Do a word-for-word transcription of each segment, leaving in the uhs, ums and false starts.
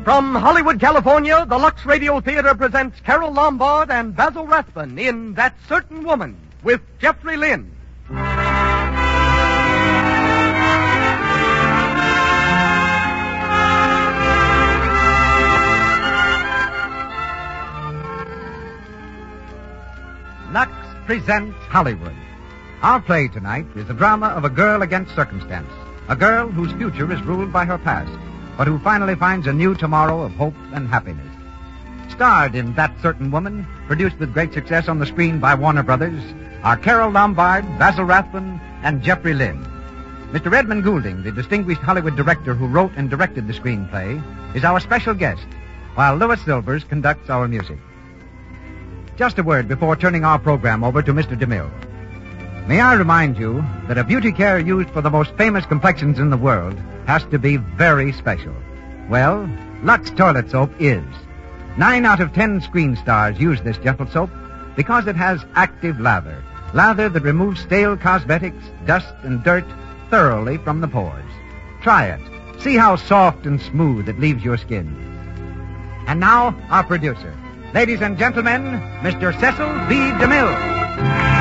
From Hollywood, California, the Lux Radio Theater presents Carol Lombard and Basil Rathbun in That Certain Woman with Jeffrey Lynn. Lux presents Hollywood. Our play tonight is the drama of a girl against circumstance. A girl whose future is ruled by her past, but who finally finds a new tomorrow of hope and happiness. Starred in That Certain Woman, produced with great success on the screen by Warner Brothers, are Carol Lombard, Basil Rathbun, and Jeffrey Lynn. Mister Edmund Goulding, the distinguished Hollywood director who wrote and directed the screenplay, is our special guest, while Louis Silvers conducts our music. Just a word before turning our program over to Mister DeMille. May I remind you that a beauty care used for the most famous complexions in the world has to be very special. Well, Lux Toilet Soap is. Nine out of ten screen stars use this gentle soap because it has active lather. Lather that removes stale cosmetics, dust, and dirt thoroughly from the pores. Try it. See how soft and smooth it leaves your skin. And now, our producer. Ladies and gentlemen, Mister Cecil B. DeMille.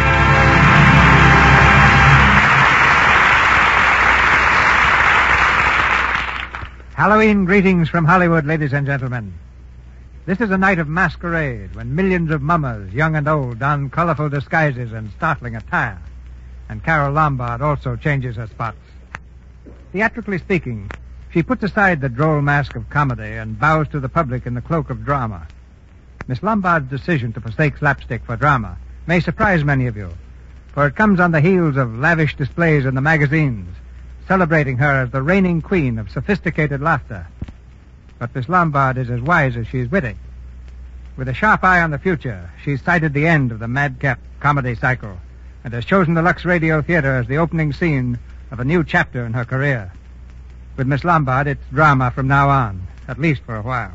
Halloween greetings from Hollywood, ladies and gentlemen. This is a night of masquerade when millions of mummers, young and old, don colorful disguises and startling attire. And Carol Lombard also changes her spots. Theatrically speaking, she puts aside the droll mask of comedy and bows to the public in the cloak of drama. Miss Lombard's decision to forsake slapstick for drama may surprise many of you, for it comes on the heels of lavish displays in the magazines, celebrating her as the reigning queen of sophisticated laughter. But Miss Lombard is as wise as she's witty. With a sharp eye on the future, she's sighted the end of the madcap comedy cycle and has chosen the Lux Radio Theater as the opening scene of a new chapter in her career. With Miss Lombard, it's drama from now on, at least for a while.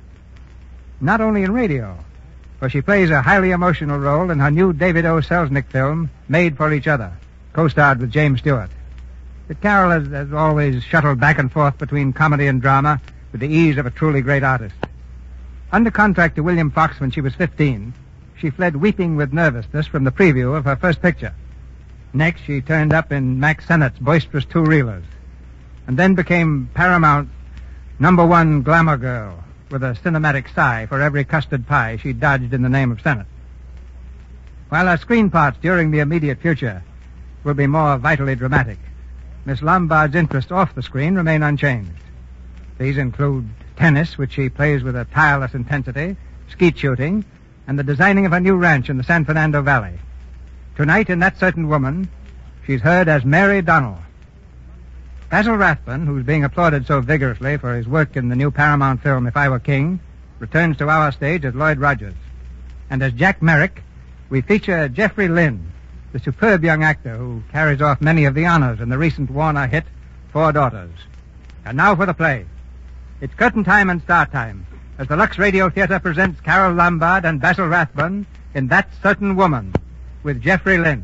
Not only in radio, for she plays a highly emotional role in her new David O. Selznick film, Made for Each Other, co-starred with James Stewart. But Carol has, has always shuttled back and forth between comedy and drama with the ease of a truly great artist. Under contract to William Fox when she was fifteen, she fled weeping with nervousness from the preview of her first picture. Next, she turned up in Max Sennett's boisterous two-reelers, and then became Paramount number one glamour girl with a cinematic sigh for every custard pie she dodged in the name of Sennett. While her screen parts during the immediate future will be more vitally dramatic, Miss Lombard's interests off the screen remain unchanged. These include tennis, which she plays with a tireless intensity, skeet shooting, and the designing of a new ranch in the San Fernando Valley. Tonight, in That Certain Woman, she's heard as Mary Donnell. Basil Rathbun, who's being applauded so vigorously for his work in the new Paramount film If I Were King, returns to our stage as Lloyd Rogers. And as Jack Merrick, we feature Jeffrey Lynn, the superb young actor who carries off many of the honors in the recent Warner hit, Four Daughters. And now for the play. It's curtain time and start time as the Lux Radio Theater presents Carol Lombard and Basil Rathbun in That Certain Woman with Jeffrey Lynn.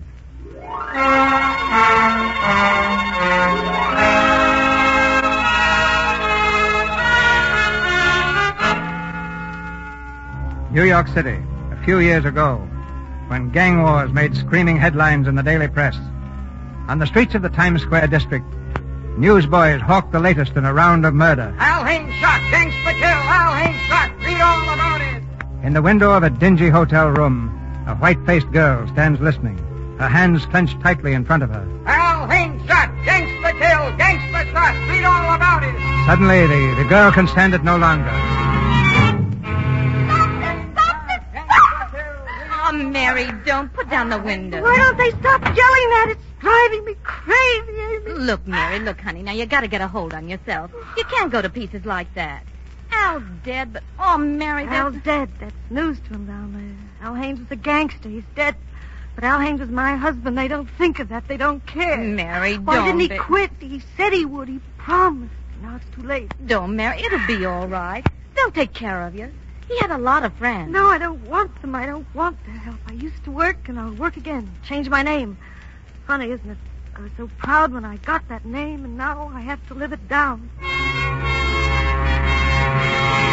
New York City, a few years ago, when gang wars made screaming headlines in the daily press. On the streets of the Times Square district, newsboys hawked the latest in a round of murder. Al Haines shot, gangsta kill, Al Haines shot, read all about it. In the window of a dingy hotel room, a white-faced girl stands listening, her hands clenched tightly in front of her. Al Haines shot, gangsta kill, gangsta shot, read all about it. Suddenly, the, the girl can stand it no longer. Oh, Mary, don't put down the window. Why don't they stop yelling that? It's driving me crazy, Amy. Look, Mary, look, honey, now you gotta get a hold on yourself. You can't go to pieces like that. Al's dead, but, oh, Mary, that's... Al's dead. That's news to him down there. Al Haines was a gangster. He's dead. But Al Haines was my husband. They don't think of that. They don't care. Mary, Why don't... didn't he be... quit? He said he would. He promised. Now it's too late. Don't, Mary. It'll be all right. They'll take care of you. He had a lot of friends. No, I don't want them. I don't want their help. I used to work, and I'll work again. Change my name. Funny, isn't it? I was so proud when I got that name, and now I have to live it down.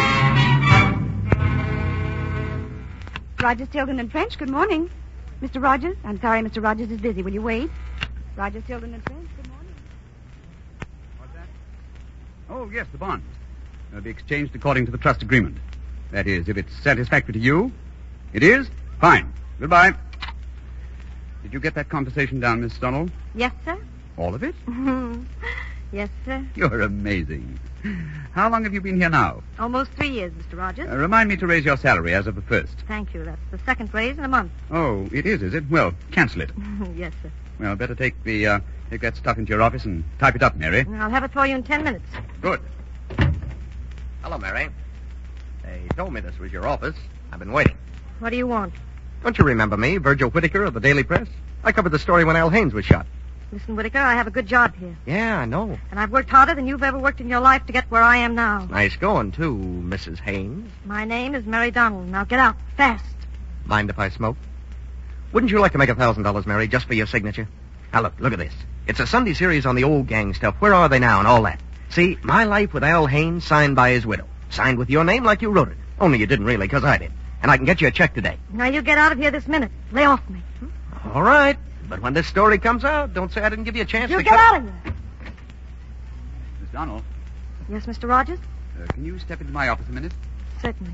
Rogers, Tilden, and French, good morning. Mister Rogers? I'm sorry, Mister Rogers is busy. Will you wait? Rogers, Tilden, and French, good morning. What's that? Oh, yes, the bonds. They'll be exchanged according to the trust agreement. That is, if it's satisfactory to you. It is? Fine. Goodbye. Did you get that conversation down, Miss Donald? Yes, sir. All of it? Yes, sir. You're amazing. How long have you been here now? Almost three years, Mister Rogers. Uh, remind me to raise your salary as of the first. Thank you. That's the second raise in a month. Oh, it is, is it? Well, cancel it. Yes, sir. Well, better take the uh, take that stuff into your office and type it up, Mary. I'll have it for you in ten minutes. Good. Hello, Mary. They told me this was your office. I've been waiting. What do you want? Don't you remember me, Virgil Whitaker of the Daily Press? I covered the story when Al Haynes was shot. Listen, Whitaker, I have a good job here. Yeah, I know. And I've worked harder than you've ever worked in your life to get where I am now. Nice going, too, Missus Haynes. My name is Mary Donald. Now get out, fast. Mind if I smoke? Wouldn't you like to make a thousand dollars, Mary, just for your signature? Now, look, look at this. It's a Sunday series on the old gang stuff. Where are they now and all that? See, My Life with Al Haynes, signed by his widow. Signed with your name like you wrote it. Only you didn't really, because I did. And I can get you a check today. Now you get out of here this minute. Lay off me. All right. But when this story comes out, don't say I didn't give you a chance you to get cut... out of here. Miss Donald, Yes, Mister Rogers? uh, can you step into my office a minute? Certainly.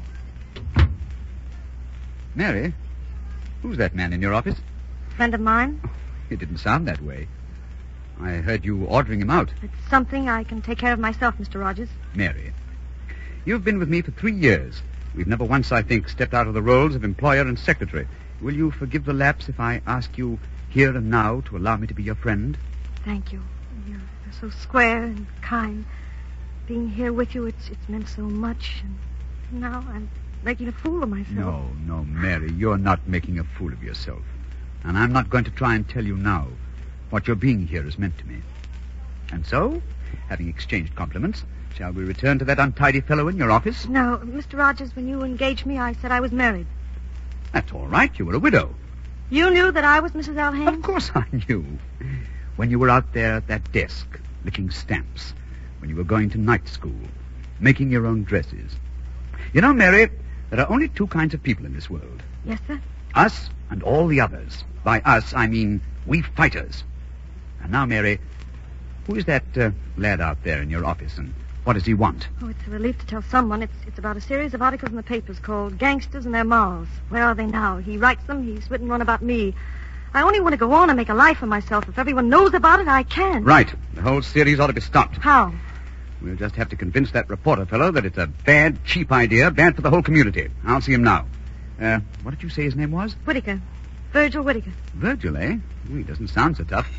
Mary, who's that man in your office? Friend of mine. It didn't sound that way. I heard you ordering him out. It's something I can take care of myself, Mister Rogers. Mary, you've been with me for three years. We've never once, I think, stepped out of the roles of employer and secretary. Will you forgive the lapse if I ask you here and now to allow me to be your friend? Thank you. You're, you're so square and kind. Being here with you, it's it's meant so much. And now I'm making a fool of myself. No, no, Mary, you're not making a fool of yourself. And I'm not going to try and tell you now what your being here has meant to me. And so, having exchanged compliments, shall we return to that untidy fellow in your office? No, Mister Rogers, when you engaged me, I said I was married. That's all right. You were a widow. You knew that I was Missus Al Haynes? Of course I knew. When you were out there at that desk, licking stamps. When you were going to night school. Making your own dresses. You know, Mary, there are only two kinds of people in this world. Yes, sir? Us and all the others. By us, I mean we fighters. And now, Mary, who is that uh, lad out there in your office, and what does he want? Oh, it's a relief to tell someone. It's it's about a series of articles in the papers called Gangsters and Their Morals. Where are they now? He writes them. He's written one about me. I only want to go on and make a life for myself. If everyone knows about it, I can. Right. The whole series ought to be stopped. How? We'll just have to convince that reporter fellow that it's a bad, cheap idea, bad for the whole community. I'll see him now. Uh, what did you say his name was? Whitaker. Virgil Whitaker. Virgil, eh? Ooh, he doesn't sound so tough.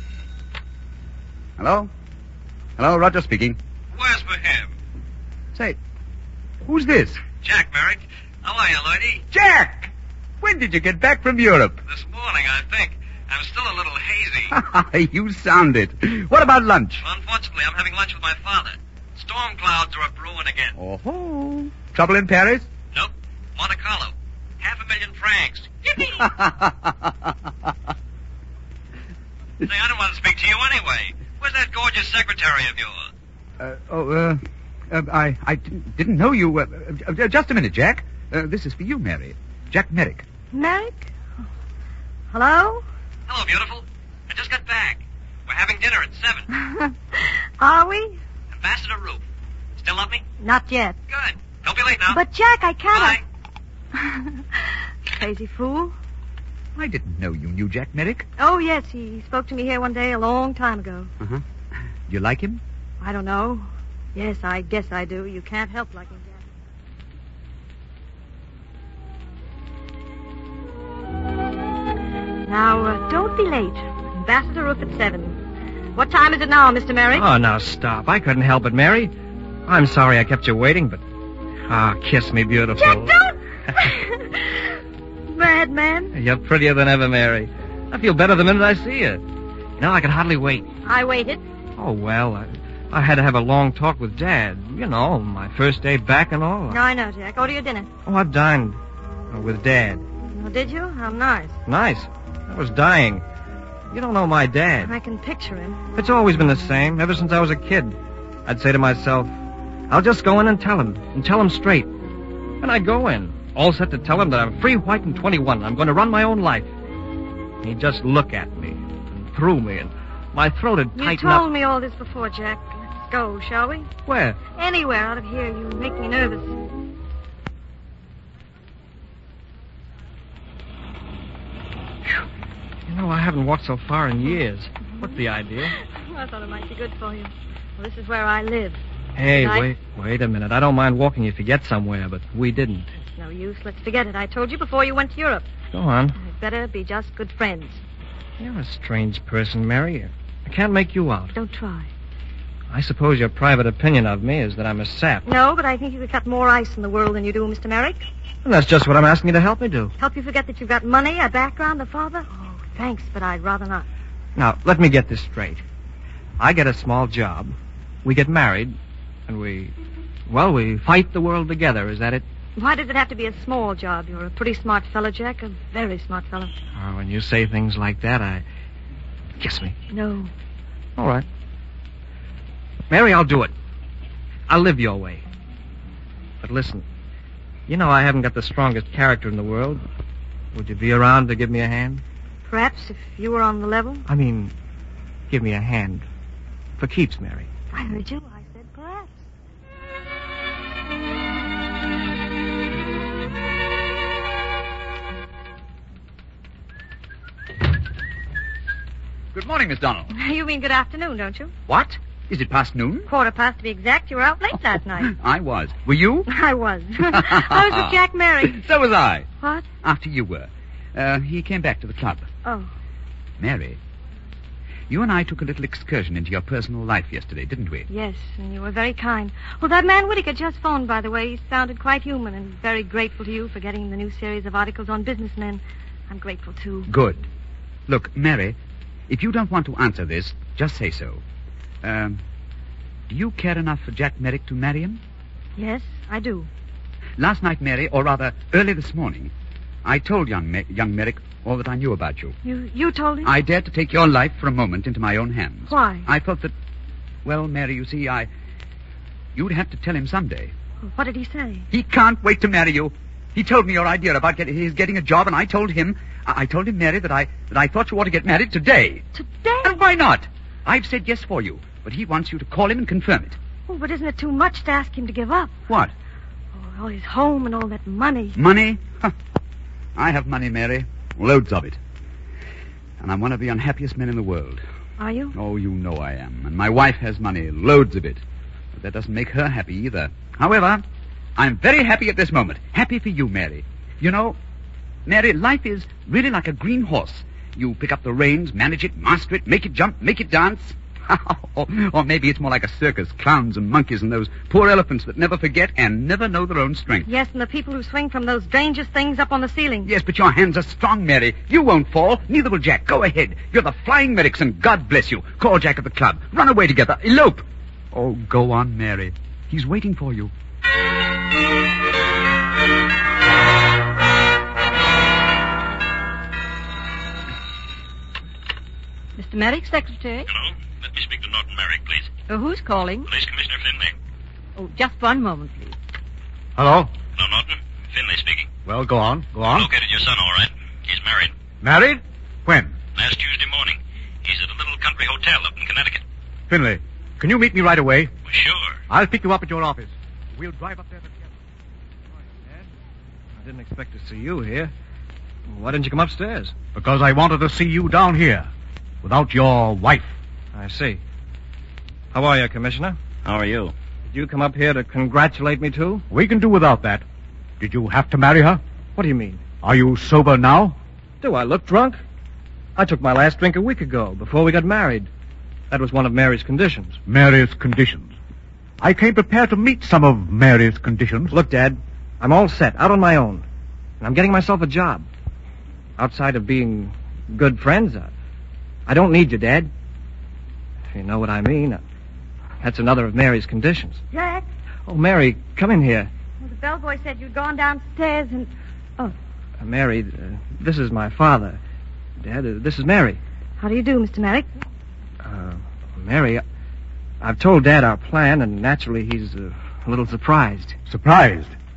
Hello? Hello, Roger speaking. Where's for him? Say, who's this? Jack Merrick. How are you, lady? Jack! When did you get back from Europe? This morning, I think. I'm still a little hazy. You sound it. What about lunch? Unfortunately, I'm having lunch with my father. Storm clouds are brewing again. Oh-ho. Trouble in Paris? Nope. Monte Carlo. Half a million francs. Yippee! Say, I don't want to speak to you anyway. Where's that gorgeous secretary of yours? Uh, oh, uh, uh, I, I didn't, didn't know you. Uh, uh, just a minute, Jack. Uh, this is for you, Mary. Jack Merrick. Merrick? Hello? Hello, beautiful. I just got back. We're having dinner at seven. Are we? Ambassador Roof. Still love me? Not yet. Good. Don't be late now. But, Jack, I can't. Bye. Crazy fool. I didn't know you knew Jack Merrick. Oh, yes, he spoke to me here one day a long time ago. Uh-huh. Do you like him? I don't know. Yes, I guess I do. You can't help liking Jack. Now, uh, don't be late. Ambassador Roof at seven. What time is it now, Mister Merrick? Oh, now stop. I couldn't help it, Mary. I'm sorry I kept you waiting, but... Ah, kiss me, beautiful. Jack, don't! Madman. You're prettier than ever, Mary. I feel better the minute I see you. You know, I could hardly wait. I waited. Oh, well, I, I had to have a long talk with Dad. You know, my first day back and all. No, I know, Jack. Go to your dinner. Oh, I dined uh, with Dad. Oh, did you? How nice. Nice. I was dying. You don't know my dad. I can picture him. It's always been the same, ever since I was a kid. I'd say to myself, I'll just go in and tell him, and tell him straight. And I'd go in, all set to tell him that I'm free, white, and twenty-one, and I'm going to run my own life. He'd just look at me and through me, and my throat would You tighten up. told me all this before, Jack. Let's go, shall we? Where? Anywhere out of here. You make me nervous. You know, I haven't walked so far in years. What's the idea? I thought it might be good for you. Well, this is where I live. Hey, I- wait, wait a minute. I don't mind walking if you get somewhere, but we didn't. It's no use. Let's forget it. I told you before you went to Europe. Go on. I'd better be just good friends. You're a strange person, Mary. I can't make you out. Don't try. I suppose your private opinion of me is that I'm a sap. No, but I think you could cut more ice in the world than you do, Mister Merrick. And that's just what I'm asking you to help me do. Help you forget that you've got money, a background, a father? Oh, thanks, but I'd rather not. Now, let me get this straight. I get a small job. We get married. And we... Well, we fight the world together. Is that it? Why does it have to be a small job? You're a pretty smart fellow, Jack. A very smart fellow. Oh, when you say things like that, I... Kiss me. No. All right. Mary, I'll do it. I'll live your way. But listen, you know I haven't got the strongest character in the world. Would you be around to give me a hand? Perhaps if you were on the level. I mean, give me a hand. For keeps, Mary. I heard you. I said perhaps. Good morning, Miss Donald. You mean good afternoon, don't you? What? Is it past noon? Quarter past to be exact. You were out late last night. I was. Were you? I was. I was with Jack Merrick. So was I. What? After you were. Uh, he came back to the club. Oh. Mary, you and I took a little excursion into your personal life yesterday, didn't we? Yes, and you were very kind. Well, that man Whitaker just phoned, by the way. He sounded quite human and very grateful to you for getting the new series of articles on businessmen. I'm grateful, too. Good. Look, Mary, if you don't want to answer this, just say so. Um, do you care enough for Jack Merrick to marry him? Yes, I do. Last night, Mary, or rather, early this morning, I told young, Mer- young Merrick all that I knew about you. You you told him? I dared to take your life for a moment into my own hands. Why? I felt that, well, Mary, you see, I... You'd have to tell him someday. What did he say? He can't wait to marry you. He told me your idea about get, his getting a job, and I told him... I, I told him, Mary, that I that I thought you ought to get married today. Today? And why not? I've said yes for you, but he wants you to call him and confirm it. Oh, but isn't it too much to ask him to give up? What? Oh, all his home and all that money. Money? Huh. I have money, Mary. Loads of it. And I'm one of the unhappiest men in the world. Are you? Oh, you know I am. And my wife has money, loads of it. But that doesn't make her happy either. However, I'm very happy at this moment. Happy for you, Mary. You know, Mary, life is really like a green horse. You pick up the reins, manage it, master it, make it jump, make it dance. or, or maybe it's more like a circus, clowns and monkeys and those poor elephants that never forget and never know their own strength. Yes, and the people who swing from those strangest things up on the ceiling. Yes, but your hands are strong, Mary. You won't fall. Neither will Jack. Go ahead. You're the Flying Merricks, and God bless you. Call Jack at the club. Run away together. Elope. Oh, go on, Mary. He's waiting for you. Mister Merrick, secretary. Hello? Let me speak to Norton Merrick, please. Oh, who's calling? Police Commissioner Finley. Oh, just one moment, please. Hello? Hello, Norton. Finley speaking. Well, go on. Go on. Located your son, all right. He's married. Married? When? Last Tuesday morning. He's at a little country hotel up in Connecticut. Finley, can you meet me right away? Well, sure. I'll pick you up at your office. We'll drive up there together. Dad, I didn't expect to see you here. Why didn't you come upstairs? Because I wanted to see you down here. Without your wife. I see. How are you, Commissioner? How are you? Did you come up here to congratulate me, too? We can do without that. Did you have to marry her? What do you mean? Are you sober now? Do I look drunk? I took my last drink a week ago, before we got married. That was one of Mary's conditions. Mary's conditions. I came prepared to meet some of Mary's conditions. Look, Dad, I'm all set, out on my own. And I'm getting myself a job. Outside of being good friends, I, I don't need you, Dad. If you know what I mean. That's another of Mary's conditions. Jack? Oh, Mary, come in here. Well, the bellboy said you'd gone downstairs and... Oh. Uh, Mary, uh, this is my father. Dad, uh, this is Mary. How do you do, Mister Merrick? Uh, Mary, I've told Dad our plan, and naturally he's uh, a little surprised. Surprised?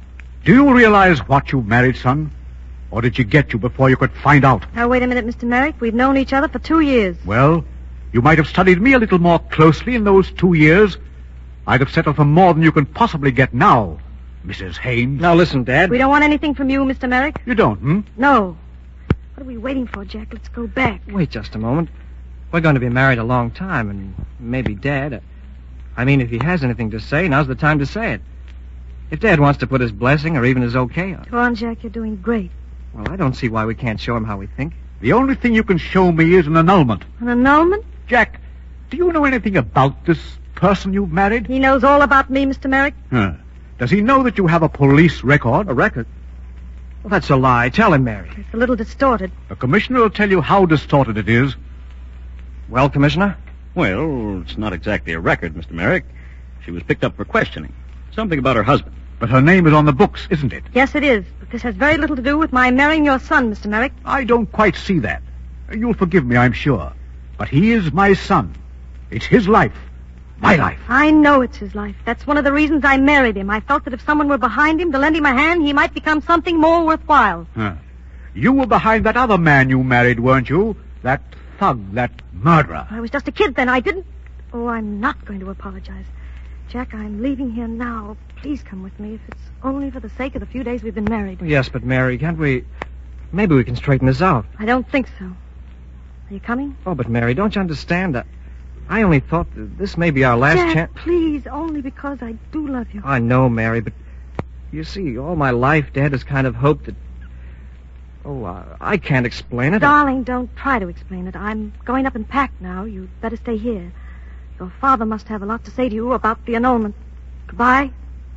Do you realize what you married, son? Or did she get you before you could find out? Now, wait a minute, Mister Merrick. We've known each other for two years. Well, you might have studied me a little more closely in those two years. I'd have settled for more than you can possibly get now, Missus Haynes. Now, listen, Dad. We don't want anything from you, Mister Merrick. You don't, hmm? No. What are we waiting for, Jack? Let's go back. Wait just a moment. We're going to be married a long time, and maybe Dad... I mean, if he has anything to say, now's the time to say it. If Dad wants to put his blessing or even his okay on it. Go on, Jack. You're doing great. Well, I don't see why we can't show him how we think. The only thing you can show me is an annulment. An annulment? Jack, do you know anything about this person you've married? He knows all about me, Mister Merrick. Huh. Does he know that you have a police record? A record? Well, that's a lie. Tell him, Mary. It's a little distorted. The commissioner will tell you how distorted it is. Well, Commissioner? Well, it's not exactly a record, Mister Merrick. She was picked up for questioning. Something about her husband. But her name is on the books, isn't it? Yes, it is. But this has very little to do with my marrying your son, Mister Merrick. I don't quite see that. You'll forgive me, I'm sure. But he is my son. It's his life. My life. I know it's his life. That's one of the reasons I married him. I felt that if someone were behind him to lend him a hand, he might become something more worthwhile. Huh. You were behind that other man you married, weren't you? That thug, that murderer. I was just a kid then. I didn't... Oh, I'm not going to apologize. Jack, I'm leaving here now. Please come with me if it's only for the sake of the few days we've been married. Yes, but Mary, can't we... Maybe we can straighten this out. I don't think so. Are you coming? Oh, but Mary, don't you understand that... I only thought that this may be our last Jack, chance... please, only because I do love you. I know, Mary, but... You see, all my life, Dad has kind of hoped that... Oh, uh, I can't explain it. Darling, don't try to explain it. I'm going up and pack now. You'd better stay here. Your father must have a lot to say to you about the annulment. Goodbye.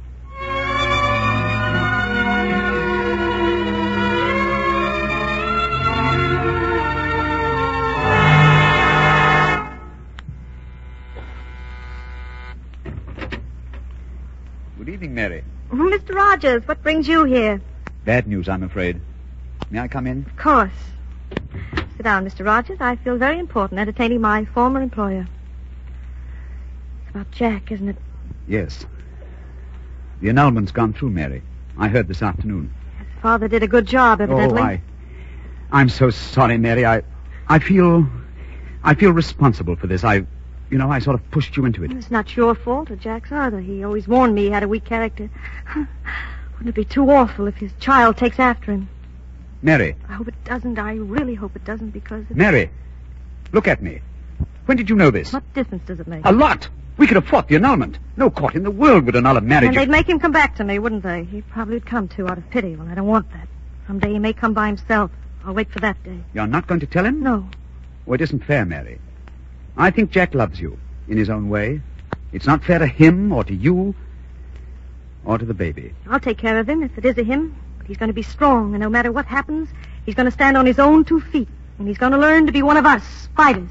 Good evening, Mary. Mister Rogers, what brings you here? Bad news, I'm afraid. May I come in? Of course. Sit down, Mister Rogers. I feel very important entertaining my former employer. It's about Jack, isn't it? Yes. The annulment's gone through, Mary. I heard this afternoon. His father did a good job, evidently. Oh, I... I'm so sorry, Mary. I... I feel... I feel responsible for this. I... You know, I sort of pushed you into it. It's not your fault or Jack's either. He always warned me he had a weak character. Wouldn't it be too awful if his child takes after him? Mary. I hope it doesn't. I really hope it doesn't because... It's... Mary, look at me. When did you know this? What difference does it make? A lot. We could have fought the annulment. No court in the world would annul a marriage. And they'd make him come back to me, wouldn't they? He probably would come to out of pity. Well, I don't want that. Someday he may come by himself. I'll wait for that day. You're not going to tell him? No. Well, it isn't fair, Mary. I think Jack loves you in his own way. It's not fair to him or to you or to the baby. I'll take care of him if it is a him. But he's going to be strong, and no matter what happens, he's going to stand on his own two feet. And he's going to learn to be one of us, fighters.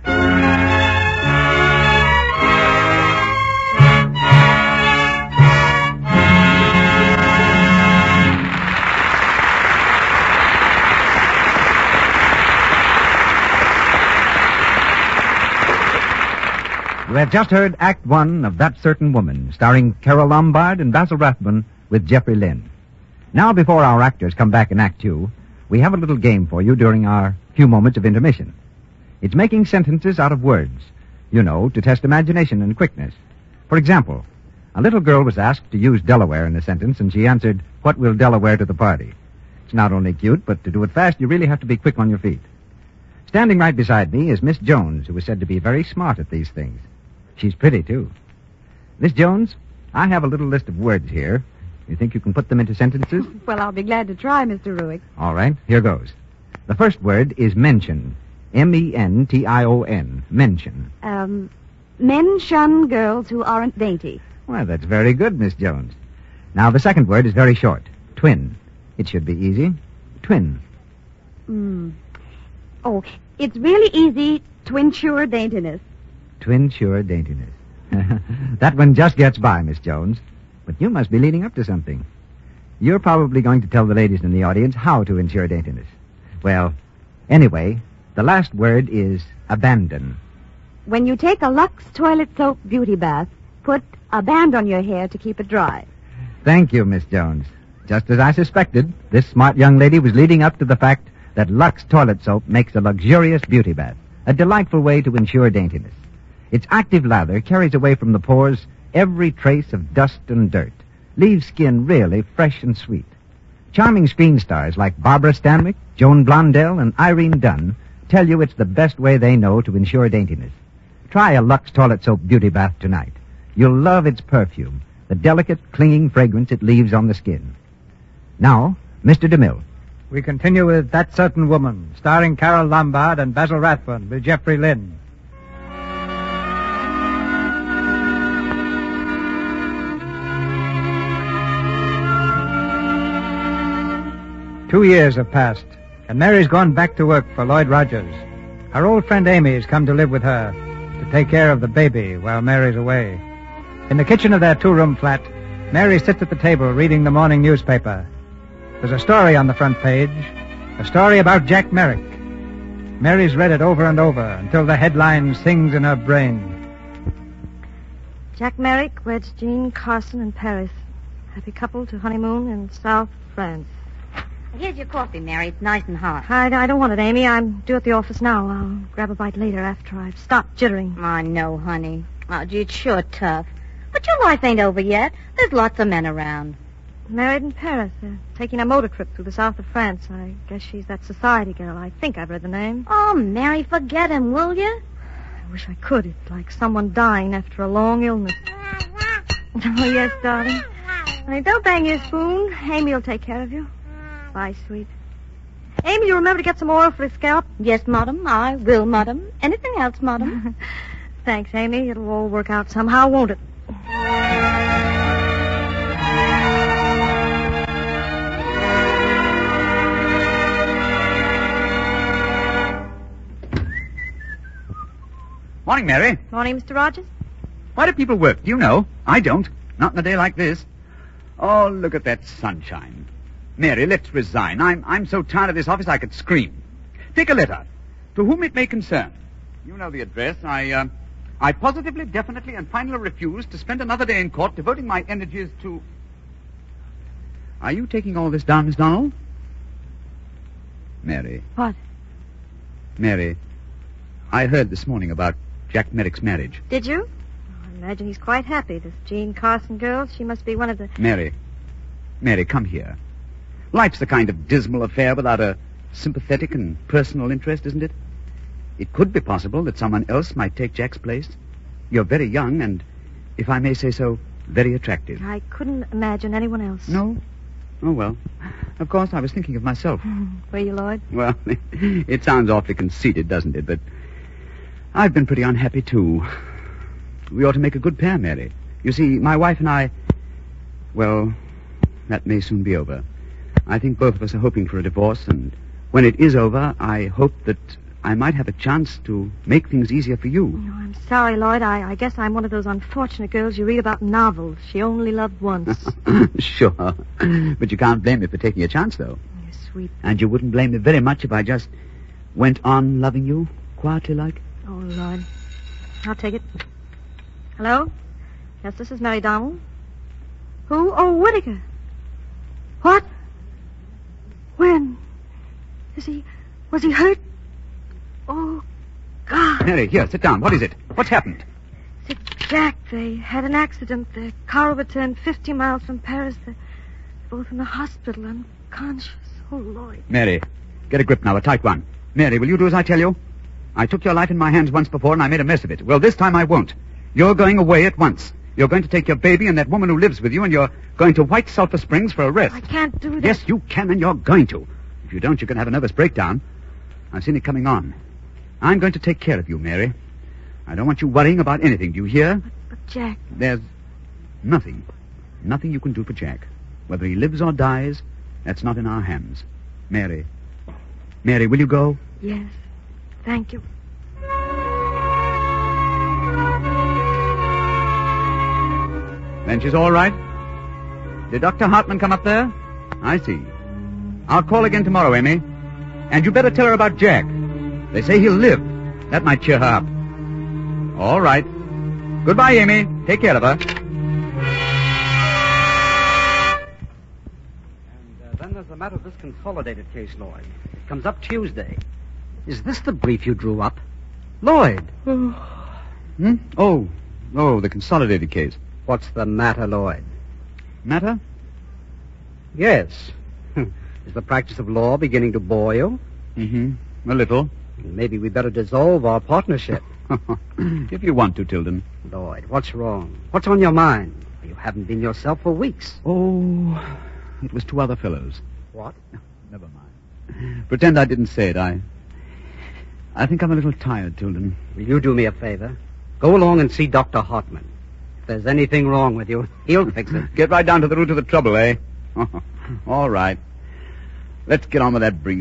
You have just heard Act One of That Certain Woman, starring Carol Lombard and Basil Rathbone with Jeffrey Lynn. Now, before our actors come back in Act Two, we have a little game for you during our few moments of intermission. It's making sentences out of words, you know, to test imagination and quickness. For example, a little girl was asked to use Delaware in a sentence, and she answered, "What will Delaware to the party?" It's not only cute, but to do it fast, you really have to be quick on your feet. Standing right beside me is Miss Jones, who is said to be very smart at these things. She's pretty, too. Miss Jones, I have a little list of words here. You think you can put them into sentences? Well, I'll be glad to try, Mister Ruick. All right, here goes. The first word is mention. M E N T I O N. Mention. Um, men shun girls who aren't dainty. Well, that's very good, Miss Jones. Now, the second word is very short. Twin. It should be easy. Twin. Hmm. Oh, it's really easy to ensure daintiness. Twin sure daintiness. That one just gets by, Miss Jones. But you must be leading up to something. You're probably going to tell the ladies in the audience how to ensure daintiness. Well, anyway, the last word is abandon. When you take a Lux toilet soap beauty bath, put a band on your hair to keep it dry. Thank you, Miss Jones. Just as I suspected, this smart young lady was leading up to the fact that Lux toilet soap makes a luxurious beauty bath, a delightful way to ensure daintiness. Its active lather carries away from the pores every trace of dust and dirt, leaves skin really fresh and sweet. Charming screen stars like Barbara Stanwyck, Joan Blondell, and Irene Dunn tell you it's the best way they know to ensure daintiness. Try a Lux toilet soap beauty bath tonight. You'll love its perfume, the delicate, clinging fragrance it leaves on the skin. Now, Mister DeMille. We continue with That Certain Woman, starring Carol Lombard and Basil Rathbone with Jeffrey Lynn. Two years have passed, and Mary's gone back to work for Lloyd Rogers. Her old friend Amy has come to live with her to take care of the baby while Mary's away. In the kitchen of their two-room flat, Mary sits at the table reading the morning newspaper. There's a story on the front page, a story about Jack Merrick. Mary's read it over and over until the headline sings in her brain. Jack Merrick weds Jean Carson in Paris. Happy couple to honeymoon in South France. Here's your coffee, Mary. It's nice and hot. I, I don't want it, Amy. I'm due at the office now. I'll grab a bite later after I've stopped jittering. I know, honey. Oh, gee, it's sure tough. But your life ain't over yet. There's lots of men around. Married in Paris. They're taking a motor trip through the south of France. I guess she's that society girl. I think I've read the name. Oh, Mary, forget him, will you? I wish I could. It's like someone dying after a long illness. Oh, yes, darling. Honey, don't bang your spoon. Amy will take care of you. Bye, sweet. Amy, you remember to get some oil for his scalp? Yes, madam. I will, madam. Anything else, madam? Thanks, Amy. It'll all work out somehow, won't it? Morning, Mary. Morning, Mister Rogers. Why do people work? Do you know? I don't. Not in a day like this. Oh, look at that sunshine. Mary, let's resign. I'm I'm so tired of this office I could scream. Take a letter. To whom it may concern. You know the address. I, uh, I positively, definitely, and finally refuse to spend another day in court devoting my energies to... Are you taking all this down, Miss Donald? Mary. What? Mary, I heard this morning about Jack Merrick's marriage. Did you? I imagine he's quite happy. This Jean Carson girl, she must be one of the... Mary. Mary, come here. Life's a kind of dismal affair without a sympathetic and personal interest, isn't it? It could be possible that someone else might take Jack's place. You're very young and, if I may say so, very attractive. I couldn't imagine anyone else. No? Oh, well. Of course, I was thinking of myself. Were you, Lloyd? Well, it sounds awfully conceited, doesn't it? But I've been pretty unhappy, too. We ought to make a good pair, Mary. You see, my wife and I... Well, that may soon be over. I think both of us are hoping for a divorce, and when it is over, I hope that I might have a chance to make things easier for you. Oh, I'm sorry, Lloyd. I, I guess I'm one of those unfortunate girls you read about in novels. She only loved once. Sure. But you can't blame me for taking a chance, though. You're sweet. And you wouldn't blame me very much if I just went on loving you, quietly like? Oh, Lloyd. I'll take it. Hello? Yes, this is Mary Donald. Who? Oh, Whittaker. What? When? Is he... Was he hurt? Oh, God. Mary, here, sit down. What is it? What's happened? It's Jack. They had an accident. Their car overturned fifty miles from Paris. They're both in the hospital, unconscious. Oh, Lloyd. Mary, get a grip now, a tight one. Mary, will you do as I tell you? I took your life in my hands once before, and I made a mess of it. Well, this time I won't. You're going away at once. You're going to take your baby and that woman who lives with you, and you're going to White Sulphur Springs for a rest. I can't do that. Yes, you can, and you're going to. If you don't, you're going to have a nervous breakdown. I've seen it coming on. I'm going to take care of you, Mary. I don't want you worrying about anything. Do you hear? But, but Jack... There's nothing. Nothing you can do for Jack. Whether he lives or dies, that's not in our hands. Mary. Mary, will you go? Yes. Thank you. Then she's all right? Did Doctor Hartman come up there? I see. I'll call again tomorrow, Amy. And you better tell her about Jack. They say he'll live. That might cheer her up. All right. Goodbye, Amy. Take care of her. matter of this consolidated case, Lloyd? It comes up Tuesday. Is this the brief you drew up? Lloyd! Hmm? Oh, oh, the consolidated case. What's the matter, Lloyd? Matter? Yes. Is the practice of law beginning to bore you? Mm-hmm. A little. Maybe we better dissolve our partnership. If you want to, Tilden. Lloyd, what's wrong? What's on your mind? You haven't been yourself for weeks. Oh, it was two other fellows. What? Never mind. Pretend I didn't say it. I... I think I'm a little tired, Tilden. Will you do me a favor? Go along and see Doctor Hartman. If there's anything wrong with you, he'll fix it. Get right down to the root of the trouble, eh? All right. Let's get on with that brief.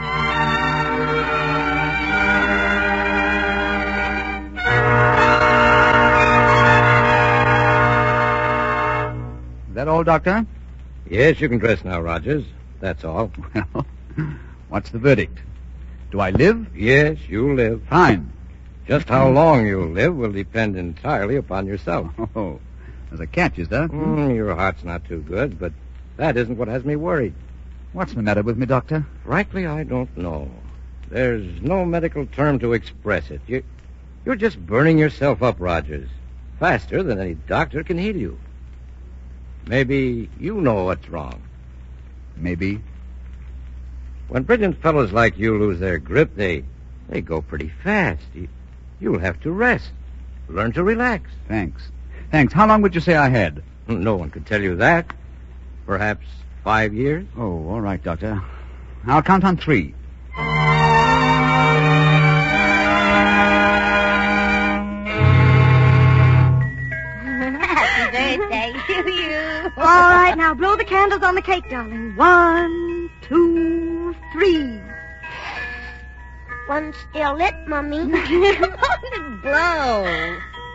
Is that all, Doctor? Yes, you can dress now, Rogers. That's all. Well, what's the verdict? Do I live? Yes, you'll live. Fine. Just how long you'll live will depend entirely upon yourself. Oh, there's a catch, is there? Mm, your heart's not too good, but that isn't what has me worried. What's the matter with me, Doctor? Frankly, I don't know. There's no medical term to express it. You, you're just burning yourself up, Rogers. Faster than any doctor can heal you. Maybe you know what's wrong. Maybe. When brilliant fellows like you lose their grip, they they go pretty fast. You, you'll have to rest. Learn to relax. Thanks. Thanks. How long would you say I had? No one could tell you that. Perhaps five years? Oh, all right, Doctor. I'll count on three. Happy birthday to you. All right, now blow the candles on the cake, darling. One, two, three. One's still lit, Mummy. Come on and blow.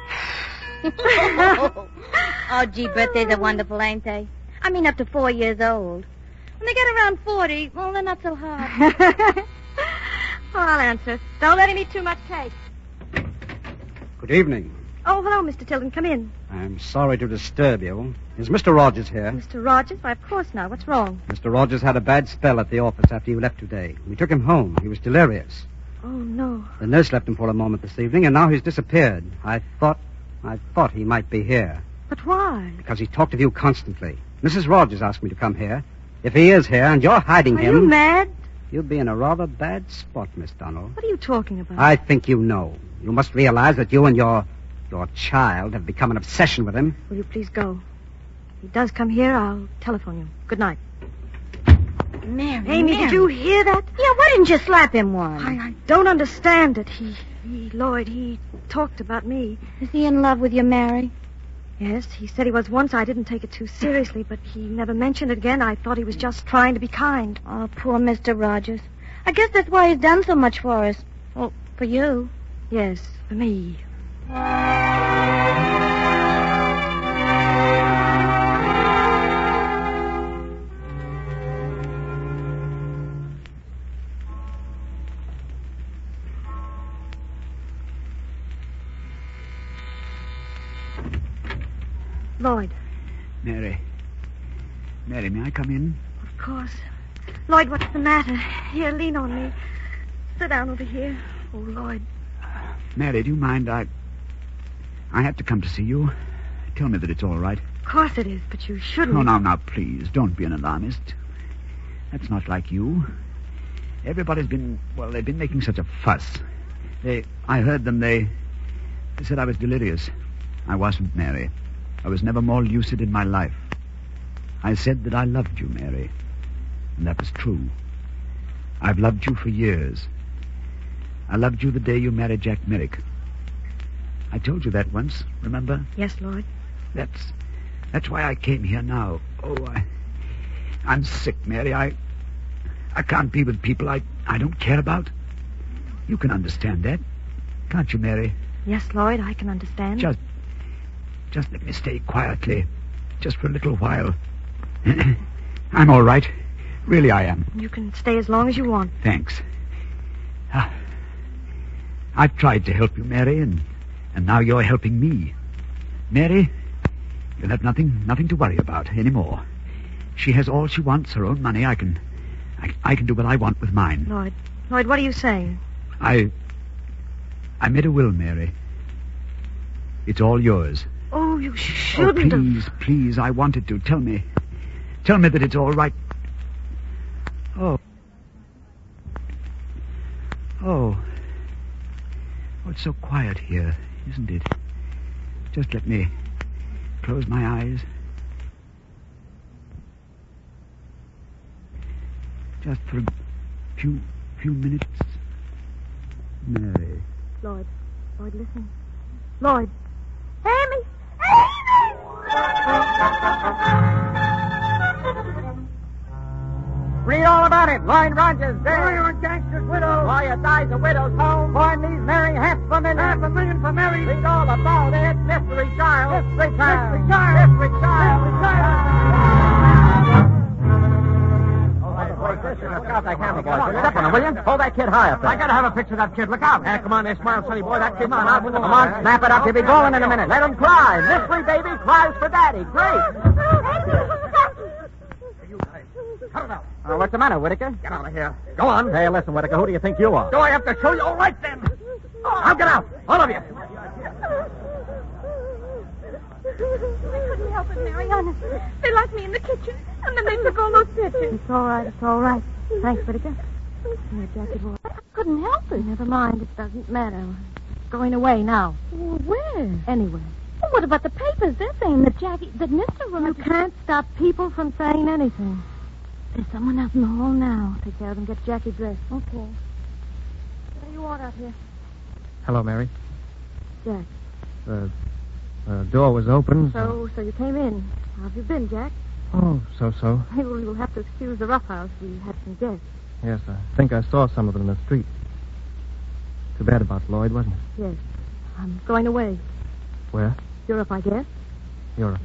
Oh, gee, birthdays are wonderful, ain't they? I mean, up to four years old. When they get around forty, well, they're not so hard. Oh, I'll answer. Don't let him eat too much cake. Good evening. Oh, hello, Mister Tilden. Come in. I'm sorry to disturb you. Is Mister Rogers here? Mister Rogers? Why, of course not. What's wrong? Mister Rogers had a bad spell at the office after you left today. We took him home. He was delirious. Oh, no. The nurse left him for a moment this evening, and now he's disappeared. I thought, I thought he might be here. But why? Because he talked of you constantly. Missus Rogers asked me to come here. If he is here and you're hiding Are him... Are you mad? You'll be in a rather bad spot, Miss Donald. What are you talking about? I think you know. You must realize that you and your... your child have become an obsession with him. Will you please go? If he does come here, I'll telephone you. Good night. Mary, Amy, Mary. did you hear that? Yeah, why didn't you slap him one? I, I don't understand it. He, he, Lloyd, he talked about me. Is he in love with you, Mary? Yes, he said he was once. I didn't take it too seriously, but he never mentioned it again. I thought he was just trying to be kind. Oh, poor Mister Rogers. I guess that's why he's done so much for us. Well, for you. Yes, for me. Lloyd. Mary. Mary, may I come in? Of course. Lloyd, what's the matter? Here, lean on me. Sit down over here. Oh, Lloyd. Mary, do you mind? I... I have to come to see you. Tell me that it's all right. Of course it is, but you shouldn't. Oh, now, now, please, don't be an alarmist. That's not like you. Everybody's been... Well, they've been making such a fuss. They... I heard them. They... They said I was delirious. I wasn't, Mary. I was never more lucid in my life. I said that I loved you, Mary. And that was true. I've loved you for years. I loved you the day you married Jack Merrick. I told you that once, remember? Yes, Lloyd. That's... That's why I came here now. Oh, I... I'm sick, Mary. I... I can't be with people I, I don't care about. You can understand that. Can't you, Mary? Yes, Lloyd, I can understand. Just... Just let me stay quietly. Just for a little while. I'm all right. Really, I am. You can stay as long as you want. Thanks. Uh, I've tried to help you, Mary, and, and now you're helping me. Mary, you'll have nothing, nothing to worry about anymore. She has all she wants, her own money. I can, I, I can do what I want with mine. Lloyd, Lloyd, what are you saying? I... I made a will, Mary. It's all yours. Oh, you shouldn't oh, have... please, please, I wanted to. Tell me. Tell me that it's all right. Oh. Oh. Oh, it's so quiet here, isn't it? Just let me close my eyes. Just for a few, few minutes. Mary. Lloyd. Lloyd, listen. Lloyd. Amy! Read all about it. Lloyd Rogers, Warrior and Gangster's widow. Lawyer dies a widow's home. Boy needs Mary half a million. Half a million for Mary. Read all about it. Mystery Child. Mystery Child. Mystery Child. Mystery Child. Mystery Child. Look out that camera, boy. Step on him, will you? Hold that kid high up there. I gotta have a picture of that kid. Look out. Hey, come on there, smile, sonny boy. That kid's on out. Come on, snap it up. He'll be going in a minute. Let him cry. Mystery baby cries for daddy. Great. Cut it out. Uh, what's the matter, Whitaker? Get out of here. Go on. Hey, listen, Whitaker. Who do you think you are? Do I have to show you? All right, then. Now get out. All of you. I couldn't help it, Mary, honest. They locked me in the kitchen, and then they took all those pictures. It's all right. It's all right. Thanks, Whitaker. Here, Jackie boy. I couldn't help it. Never mind. It doesn't matter. It's going away now. Well, where? Anywhere. Well, what about the papers? They're saying that Jackie, that Mister Rogers... You can't stop people from saying anything. There's someone out in the hall now. Take care of them. Get Jackie dressed. Okay. What do you want out here? Hello, Mary. Jack. The uh, door was open. So, so you came in. How have you been, Jack? Oh, so-so. Hey, well, you'll have to excuse the roughhouse. We had some guests. Yes, I think I saw some of them in the street. Too bad about Lloyd, wasn't it? Yes. I'm going away. Where? Europe, I guess. Europe.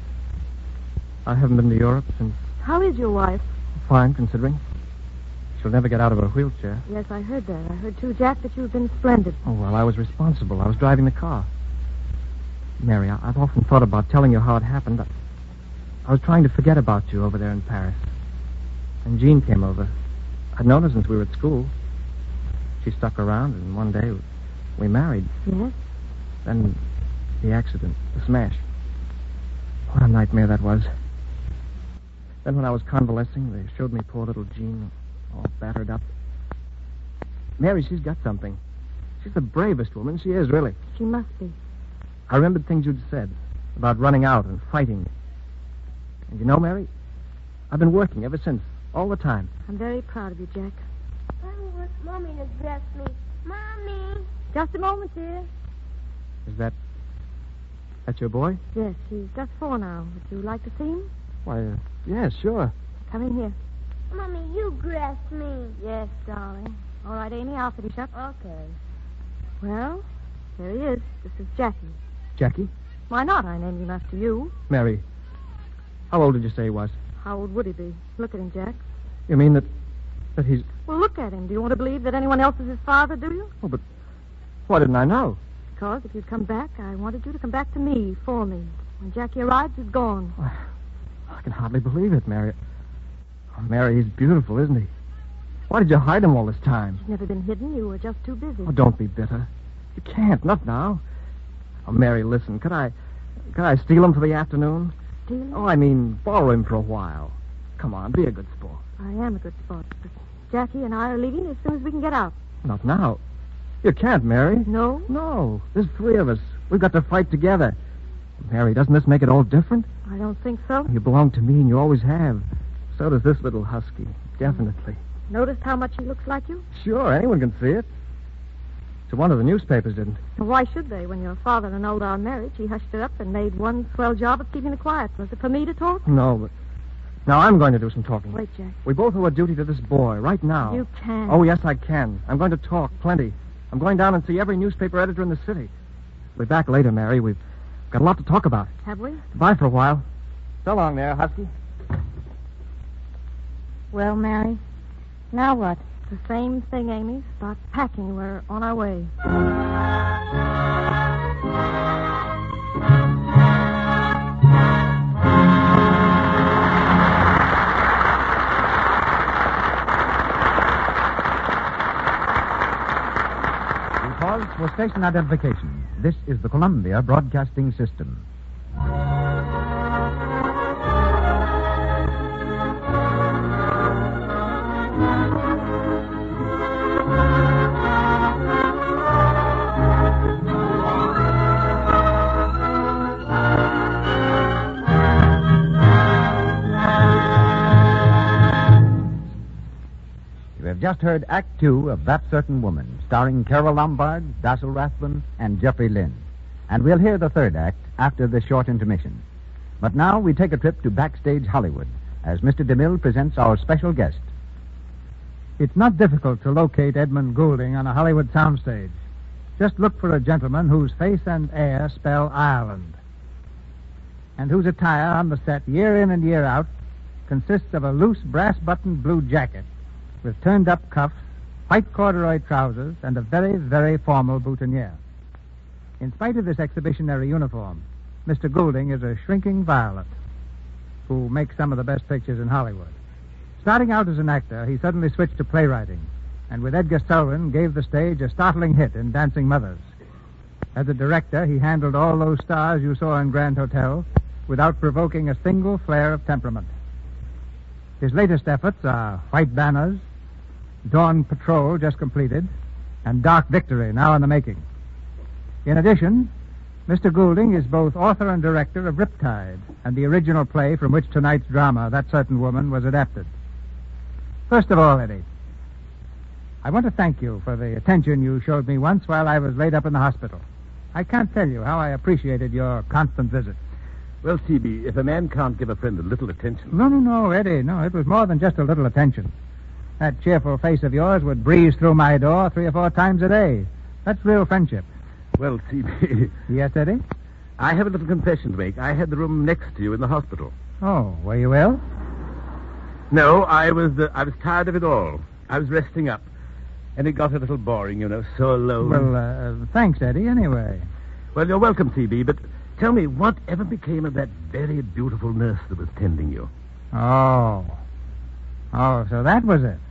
I haven't been to Europe since... How is your wife? Fine, considering. She'll never get out of her wheelchair. Yes, I heard that. I heard, too, Jack, that you've been splendid. Oh, well, I was responsible. I was driving the car. Mary, I- I've often thought about telling you how it happened. I, I was trying to forget about you over there in Paris. And Jean came over. I'd known her since we were at school. She stuck around, and one day we married. Yes? Then the accident, the smash. What a nightmare that was. Then when I was convalescing, they showed me poor little Jean, all battered up. Mary, she's got something. She's the bravest woman. She is, really. She must be. I remembered things you'd said about running out and fighting. And you know, Mary, I've been working ever since, all the time. I'm very proud of you, Jack. I want Mommy to dress me. Mommy. Just a moment, dear. Is that... that your boy? Yes, he's just four now. Would you like to see him? Why, uh, yeah, sure. Come in here. Mommy, you dress me. Yes, darling. All right, Amy, I'll finish up. Okay. Well, there he is. This is Jackie. Jackie? Why not? I named him after you. Mary, how old did you say he was? How old would he be? Look at him, Jack. You mean that... that he's... Well, look at him. Do you want to believe that anyone else is his father, do you? Oh, but why didn't I know? Because if you'd come back, I wanted you to come back to me, for me. When Jackie arrives, he's gone. I can hardly believe it, Mary. Oh, Mary, he's beautiful, isn't he? Why did you hide him all this time? He's never been hidden. You were just too busy. Oh, don't be bitter. You can't, not now. Oh, Mary, listen, could I... could I steal him for the afternoon? Steal him? Oh, I mean, borrow him for a while. Come on, be a good sport. I am a good sport. But Jackie and I are leaving as soon as we can get out. Not now. You can't, Mary. No? No. There's three of us. We've got to fight together. Mary, doesn't this make it all different? I don't think so. You belong to me, and you always have. So does this little husky. Definitely. Noticed how much he looks like you? Sure, anyone can see it. So one of the newspapers didn't. Well, why should they? When your father annulled our marriage, he hushed it up and made one swell job of keeping it quiet. Was it for me to talk? No, but... Now, I'm going to do some talking. Wait, Jack. We both owe a duty to this boy, right now. You can. Oh, yes, I can. I'm going to talk, plenty. I'm going down and see every newspaper editor in the city. We'll be back later, Mary. We've got a lot to talk about. Have we? Bye for a while. So long there, Husky. Well, Mary, now what? The same thing, Amy. Start packing. We're on our way. Pause for station identification. This is the Columbia Broadcasting System. Just heard Act Two of That Certain Woman, starring Carol Lombard, Basil Rathbun, and Jeffrey Lynn. And we'll hear the third act after this short intermission. But now we take a trip to Backstage Hollywood as Mister DeMille presents our special guest. It's not difficult to locate Edmund Goulding on a Hollywood soundstage. Just look for a gentleman whose face and air spell Ireland, and whose attire on the set year in and year out consists of a loose brass-buttoned blue jacket with turned-up cuffs, white corduroy trousers, and a very, very formal boutonniere. In spite of this exhibitionary uniform, Mister Goulding is a shrinking violet who makes some of the best pictures in Hollywood. Starting out as an actor, he suddenly switched to playwriting, and with Edgar Selwyn gave the stage a startling hit in Dancing Mothers. As a director, he handled all those stars you saw in Grand Hotel without provoking a single flare of temperament. His latest efforts are White Banners, Dawn Patrol, just completed, and Dark Victory, now in the making. In addition, Mister Goulding is both author and director of Riptide, and the original play from which tonight's drama, That Certain Woman, was adapted. First of all, Eddie, I want to thank you for the attention you showed me once while I was laid up in the hospital. I can't tell you how I appreciated your constant visits. Well, C B, if a man can't give a friend a little attention... No, no, no, Eddie, no, it was more than just a little attention. That cheerful face of yours would breeze through my door three or four times a day. That's real friendship. Well, C B... Yes, Eddie? I have a little confession to make. I had the room next to you in the hospital. Oh, were you ill? No, I was uh, I was tired of it all. I was resting up. And it got a little boring, you know, so alone. Well, uh, thanks, Eddie, anyway. Well, you're welcome, C B, but tell me, what ever became of that very beautiful nurse that was tending you? Oh. Oh, so that was it.